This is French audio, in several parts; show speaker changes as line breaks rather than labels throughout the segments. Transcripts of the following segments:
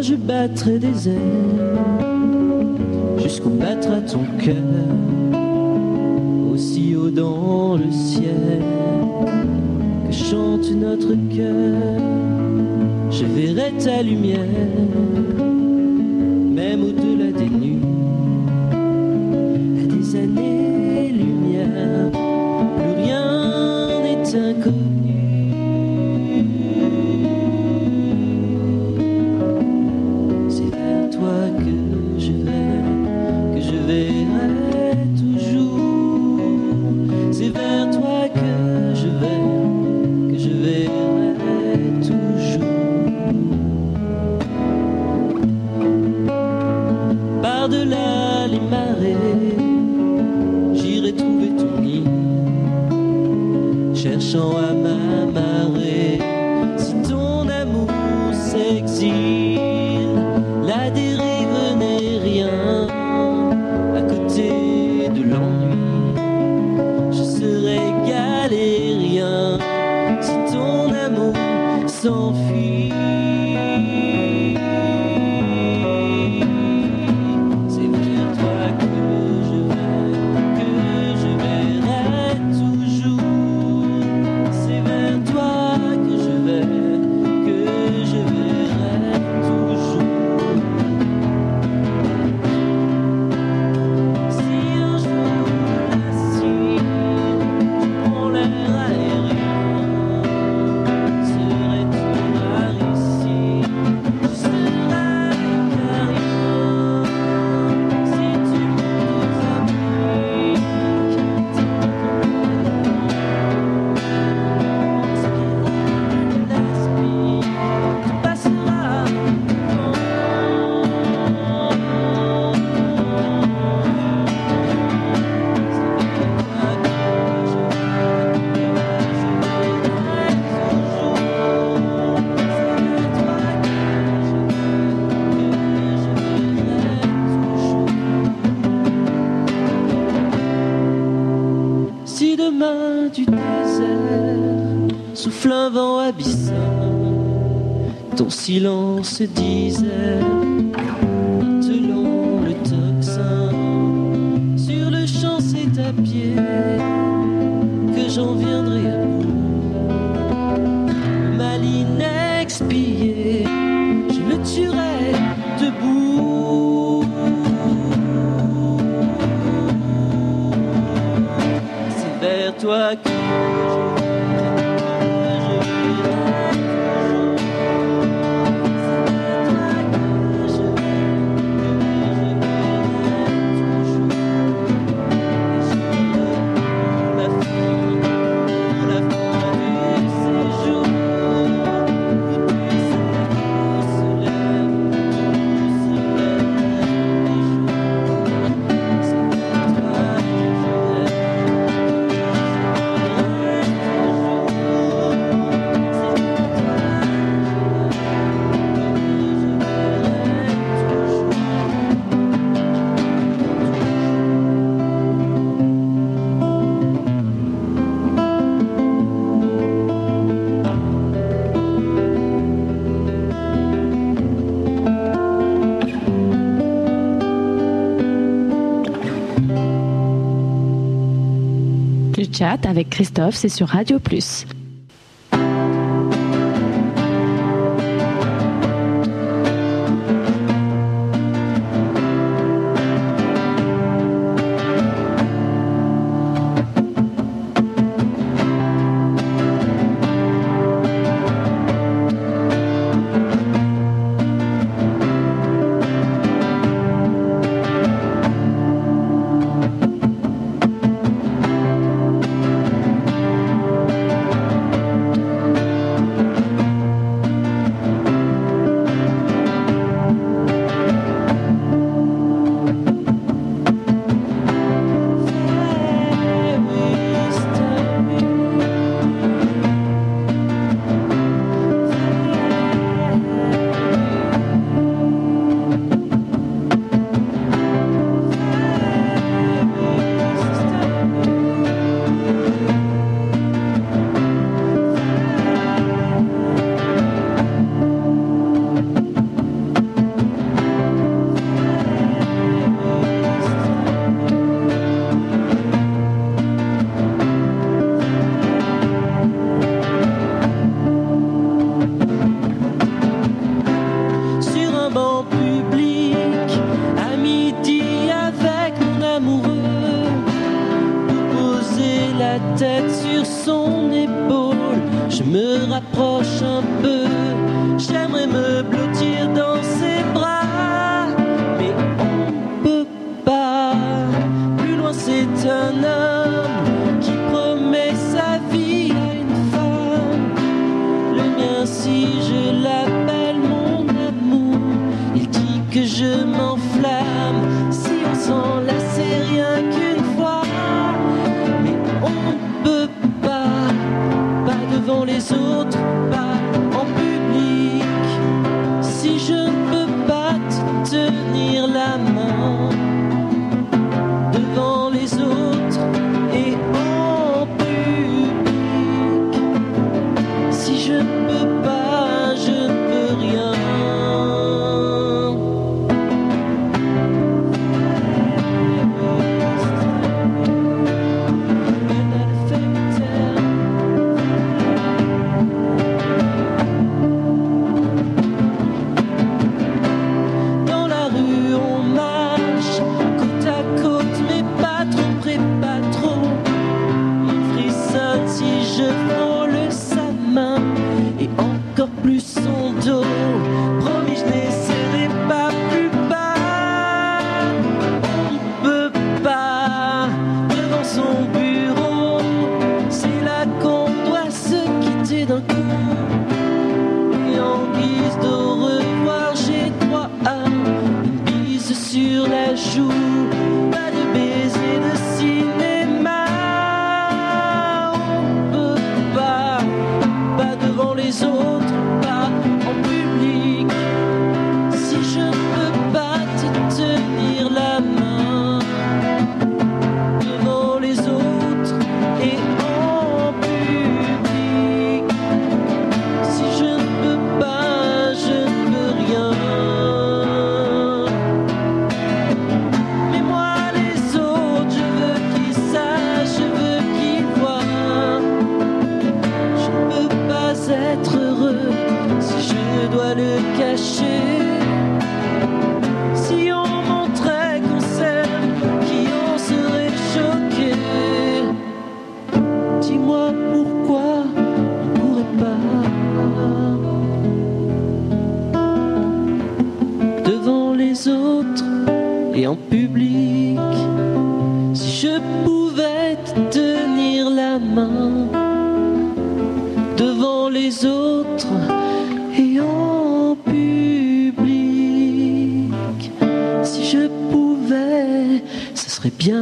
je battrai des ailes jusqu'où battra ton cœur, aussi haut dans le ciel que chante notre cœur. Je verrai ta lumière, même au-delà des nuits, à des années-lumière, plus rien n'est inconnu. C'est vers toi que je verrai toujours. C'est vers toi que je verrai toujours. Par-delà les marées, j'irai trouver ton nid, cherchant à m'amarrer. Si ton amour s'exile, la dérive n'est rien. À côté de l'ennui, je serai galérien. Si ton amour s'enfuit, c'est vers toi que je verrai toujours. C'est vers toi que je verrai toujours. Si un jour la cime, je prends l'air aérien, serais-tu par ici? Je serai carien. Si tu nous appliques l'esprit, tu passeras si demain du désert souffle un vent abyssal, ton silence disait, martelant le tocsin, sur le champ c'est à pied que j'en viendrai à bout. Le mal inexpié, je le tuerai debout. C'est vers toi que
Le chat avec Christophe, c'est sur Radio Plus.
je m'enflamme. Si on s'enlace, c'est rien qu'une fois. Mais on ne peut pas devant les autres, pas en public. Si je ne peux pas te tenir la main devant les autres et en public. Si je ne peux pas, je ne peux rien. Dans la rue on marche côte à côte, mais pas trop près, pas trop. Il frissonne si je frôle sa main et encore plus son dos. Promis, je n'essaierai pas plus bas. On ne peut pas devant son bureau. C'est là qu'on doit se quitter d'un coup. Et en guise d'au revoir, j'ai droit à une bise sur la joue. Pas de baiser de cinéma. On peut pas devant les autres, pas en public. Si je ne peux pas te tenir la main devant les autres et en public. Si je ne peux pas, je ne peux rien. Mais moi les autres, je veux qu'ils sachent, je veux qu'ils voient. Je ne peux pas être heureux si je dois le cacher. Si on montrait qu'on s'aime, qui en serait choqué? Dis-moi pourquoi on pourrait pas devant les autres et en public. Si je pouvais te tenir la main devant les autres et en public. Si je pouvais, ce serait bien.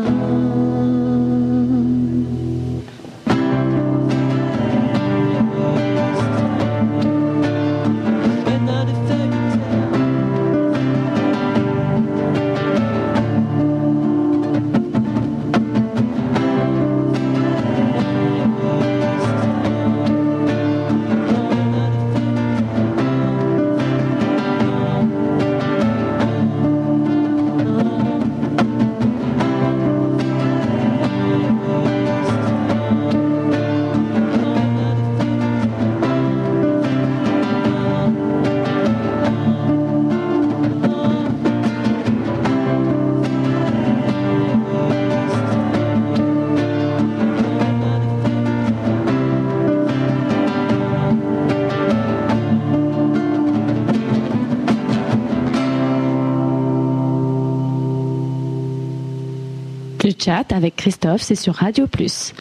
Le chat avec Christophe, c'est sur Radio Plus.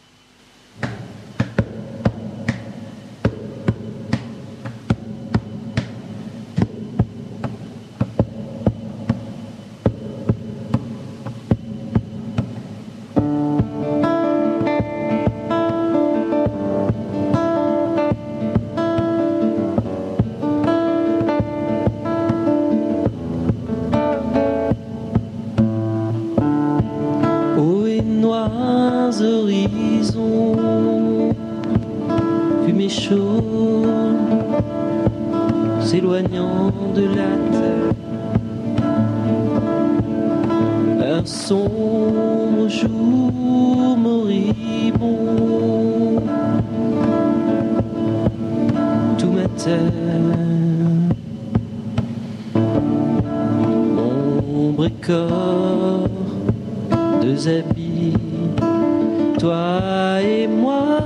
Horizons, fumée chaude, s'éloignant de la terre. Un sombre jour moribond, tout m'atteint. Ombre et corps, deux habits, toi et moi,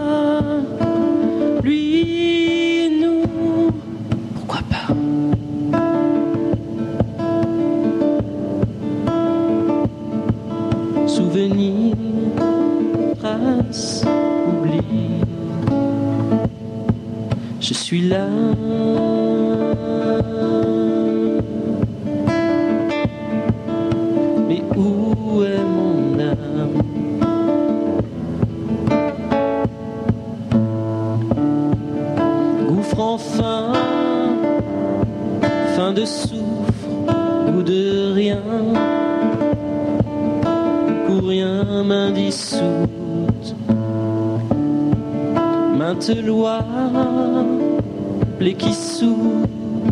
lui et nous, pourquoi pas? Souvenir, trace, oubli. Je suis là. plein de soufre ou de rien, pour rien main dissoute, maintes lois, plaie qui soude,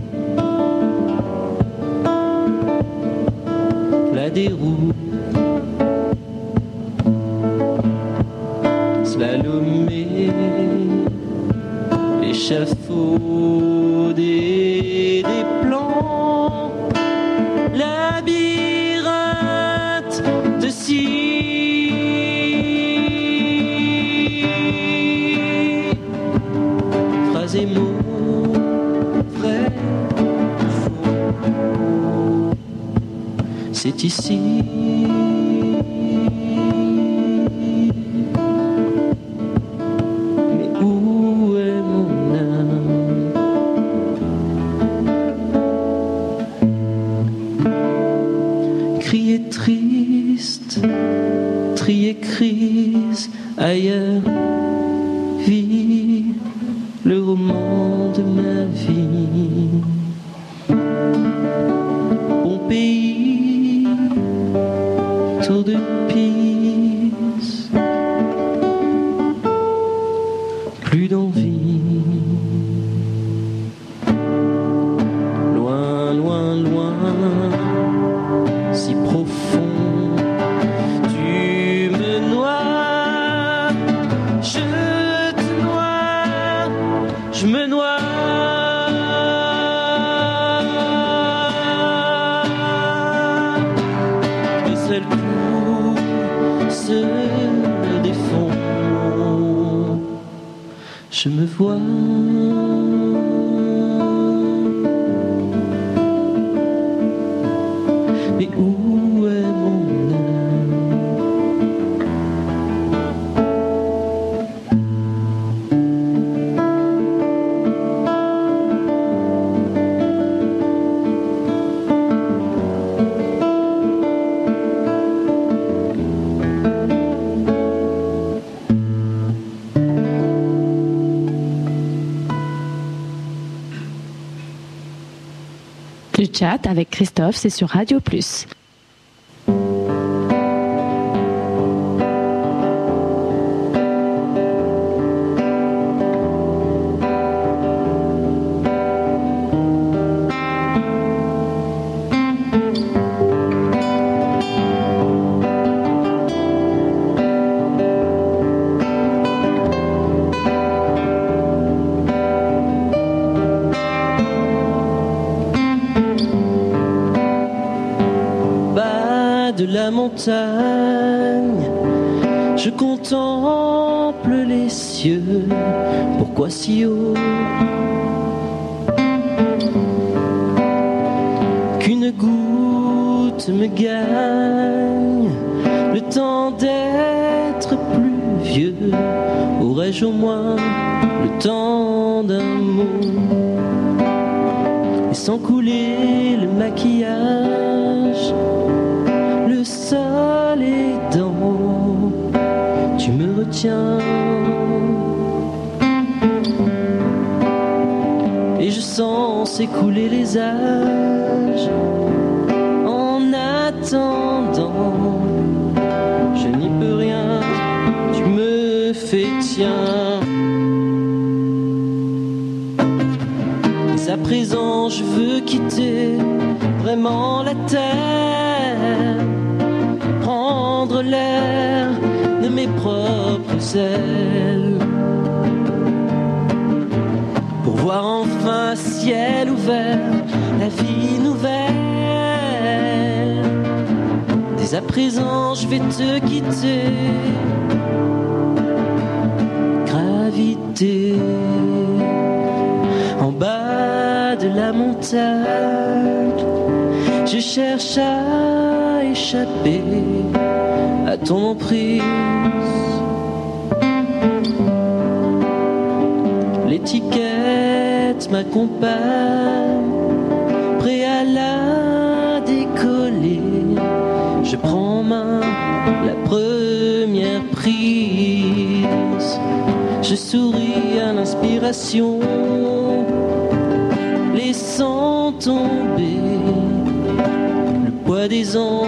la déroute, slalomé, échafaudé des plans, labyrinthe de scie, phrases et mots, vrai ou faux, c'est ici. Crise ailleurs, vit le roman de ma vie. Bon pays, tour de piste, plus d'envie. Loin, loin, loin, si profond. Je me noie, le seul coup se défend. Je me vois, mais où est mon âme?
Le chat avec Christophe, c'est sur Radio Plus.
De la montagne, je contemple les cieux. Pourquoi si haut? Qu'une goutte me gagne, le temps d'être plus vieux. Aurais-je au moins le temps d'un mot? Et sans couler le maquillage, le sol aidant, tu me retiens. Et je sens s'écouler les âges. En attendant, je n'y peux rien, tu me fais tien. Mais à présent je veux quitter vraiment la terre, prendre l'air de mes propres ailes, pour voir enfin ciel ouvert, la vie nouvelle. Dès à présent je vais te quitter, gravité en bas de la montagne. Je cherche à échapper à ton emprise. L'étiquette m'accompagne, prêt à la décoller. Je prends en main la première prise. Je souris à l'inspiration, laissant font tomber le poids des ans.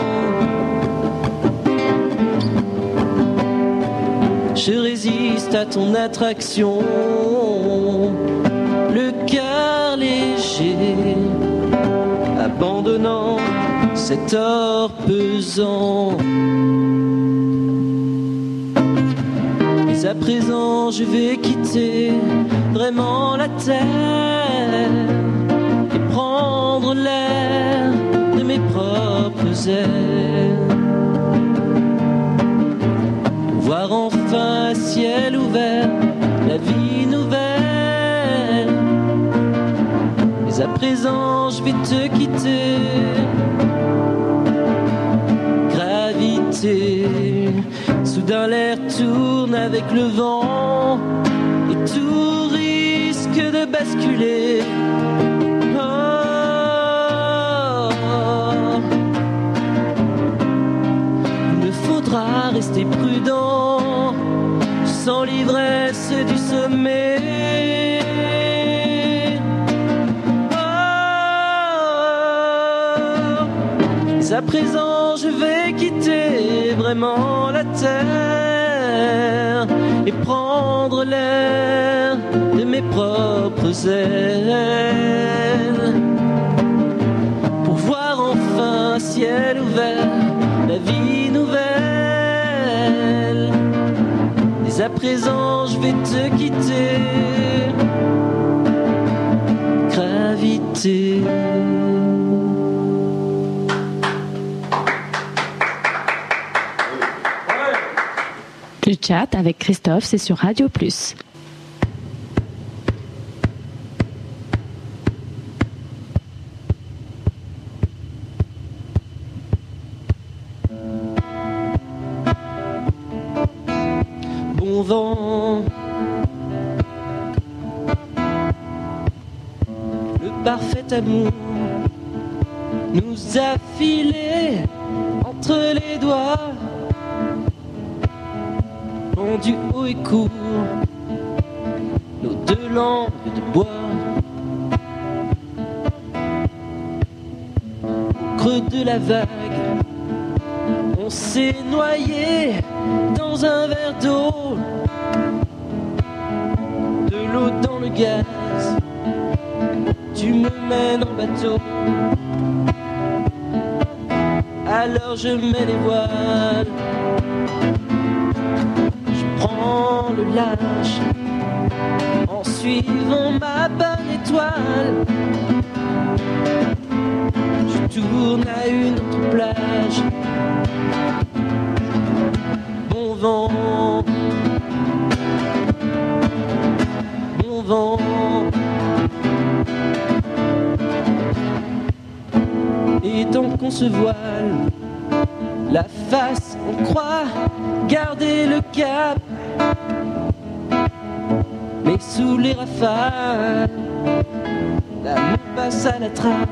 Je résiste à ton attraction, le cœur léger, abandonnant cet or pesant. Mais à présent je vais quitter vraiment la terre et prendre l'air de mes propres ailes. Voir enfin un ciel ouvert, la vie nouvelle. Mais à présent je vais te quitter. Gravité, soudain l'air tourne avec le vent et tout risque de basculer. Il me faudra rester prudent, sans l'ivresse du sommet. Mais à présent je vais quitter vraiment la terre et prendre l'air de mes propres ailes, pour voir enfin un ciel ouvert, la vie nouvelle. Mais à présent je vais te quitter. Gravité.
Le chat avec Christophe, c'est sur Radio Plus.
Bon vent, le parfait amour nous a filé entre les doigts, rendu haut et court, nos deux langues de bois. Au creux de la vague, on s'est noyé dans un verre d'eau, de l'eau dans le gaz. Tu me mènes en bateau, alors je mets les voiles. Prends le large en suivant ma bonne étoile. Je tourne à une autre plage. Bon vent, bon vent. Et tant qu'on se voile la face, on croit garder le cap. Mais sous les rafales, l'amour passe à la trappe.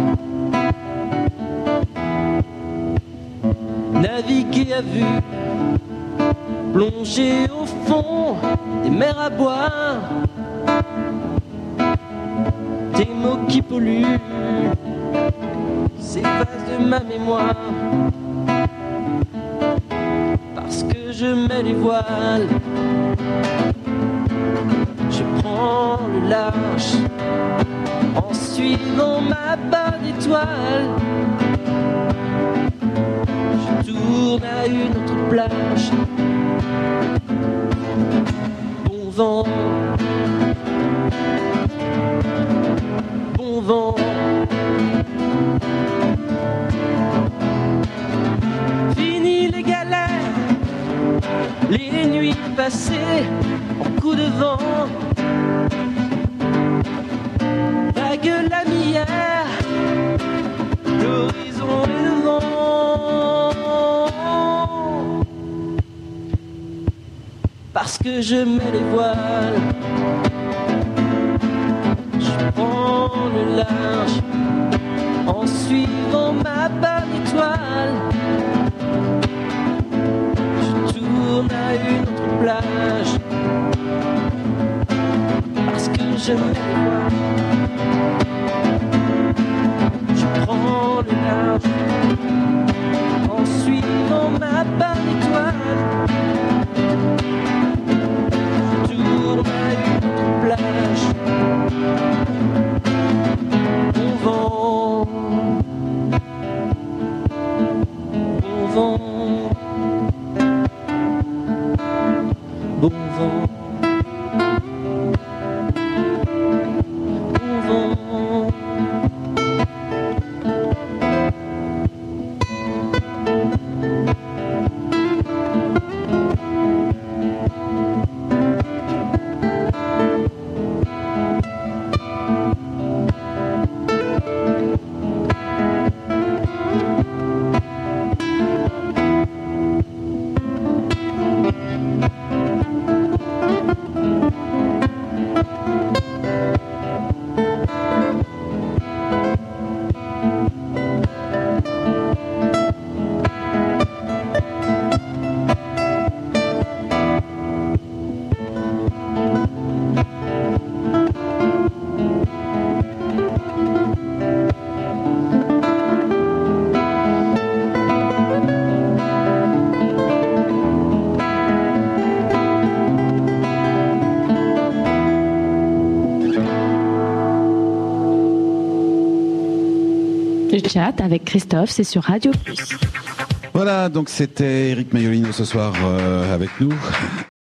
Naviguer à vue, plonger au fond des mers à boire, des mots qui polluent s'effacent de ma mémoire. Parce que je mets les voiles, je prends le large en suivant ma bonne étoile. Je tourne à une autre plage. Bon vent, bon vent. Fini les galères, les nuits passées en coups de vent. Vague lamière, l'horizon est devant. Parce que je mets les voiles, je prends le large en suivant ma bonne étoile. Je tourne à une autre plage. Parce que je mets les voiles.
Le chat avec Christophe, c'est sur Radio Plus.
Voilà, donc c'était Eric Maiolino ce soir avec nous.